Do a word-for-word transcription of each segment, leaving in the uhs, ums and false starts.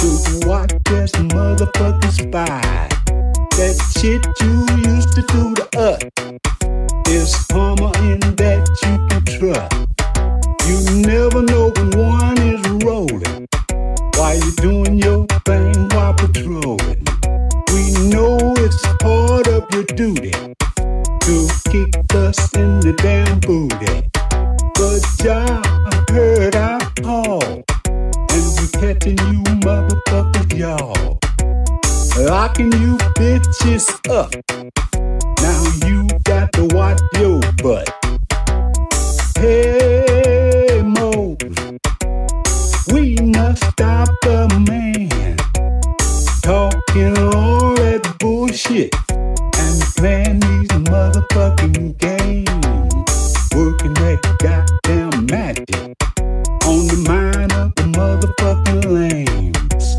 to watch this motherfucking spy. That shit you used to do to us is karma in that you can trust. You never know when one is rolling while you're doing your thing while patrolling. We know it's part of your duty to kick us in the damn booty. But y'all heard our call, and we catching you motherfuckers, y'all. Locking you bitches up. Now you got to watch your butt. Hey, Moses, we must stop the man talking all that bullshit and playing these motherfucking games, working that goddamn magic on the mind of the motherfucking lames.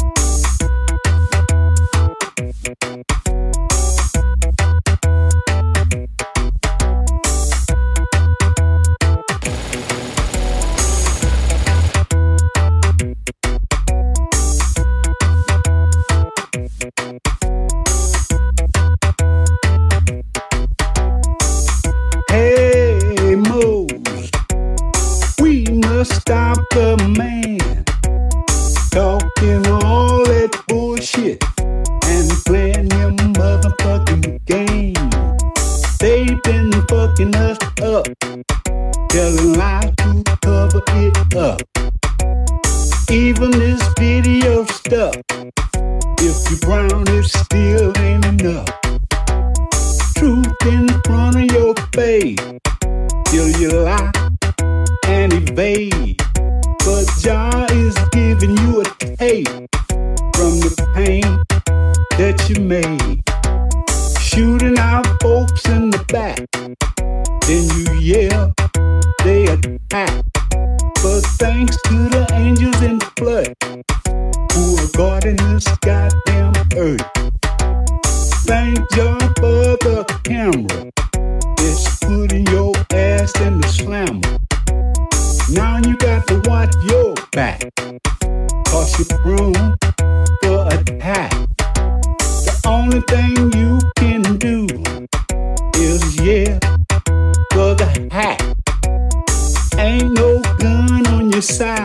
Hey, Moses, we must stop the man talking all that bullshit and playing them motherfucking games. They've been fucking us up, telling lies to cover it up. Even this video stuff, if you brown, it still ain't enough. Truth in front of your face, till you lie and evade. But Jah is giving you a taste from the pain that you made. Shooting out folks in the back, then you yell, they attack. But thanks to the angels in flood who are guarding this goddamn earth. Thank Jah for the camera, it's putting your ass in the slammer. Now you got to watch your back, cause you're prone for attack. The only thing you can do is yeah for the hack. Ain't no gun on your side.